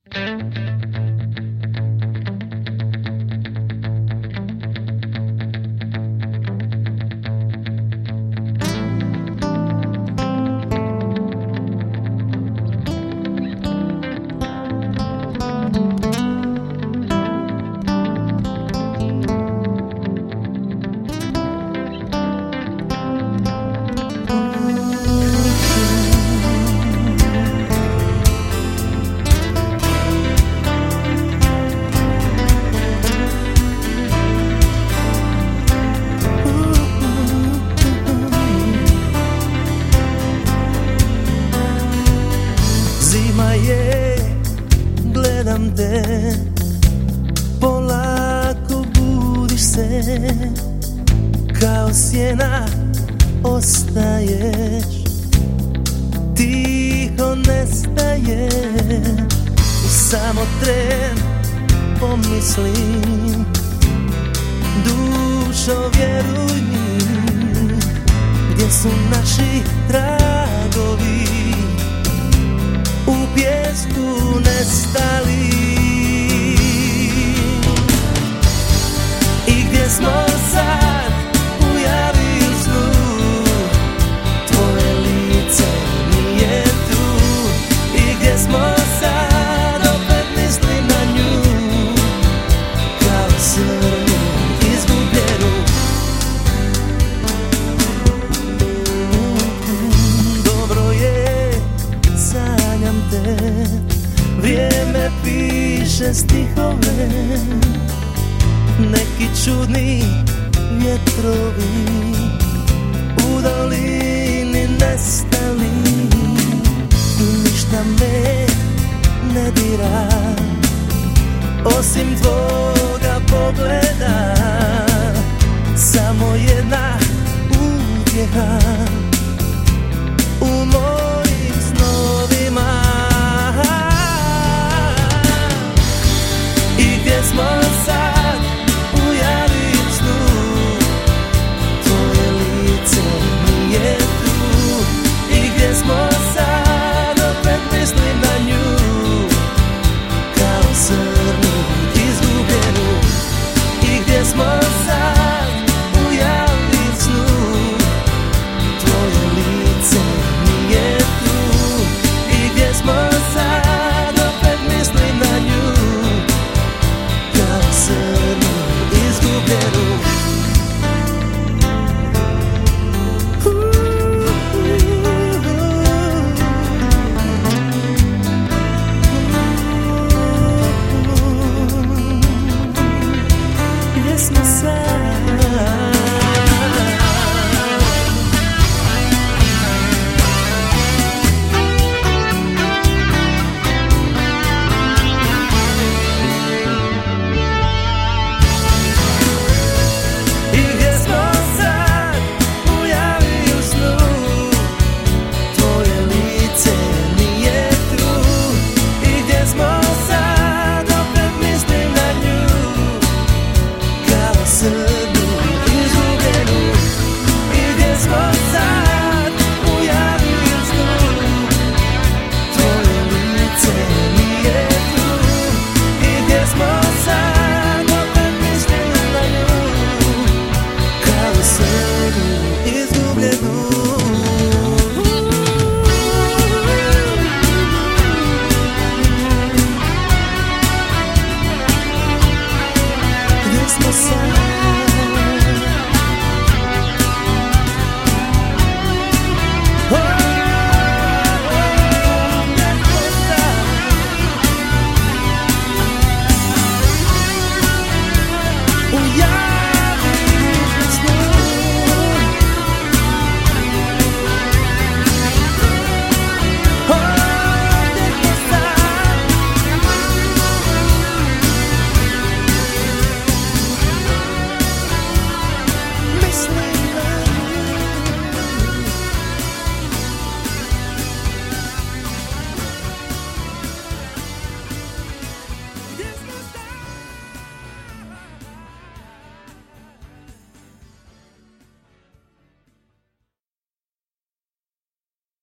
Zima je, gledam te, polako budiš se, kao sjena ostaješ, tiho nestaješ. I samo tren pomislim, dušo vjeruj mi, gdje su naši tragovi, u pjesku nestali. I gdje smo sad u javisnu, tvoje lice nije tu. I gdje smo sad, opet mislim na nju, kao srnu izgubljenu. Dobro je, sanjam te, vrijeme piše stihove, neki čudni vjetrovi u dolini nestali. I ništa me ne dira, osim tvoga pogleda, samo jedna utjeha u moj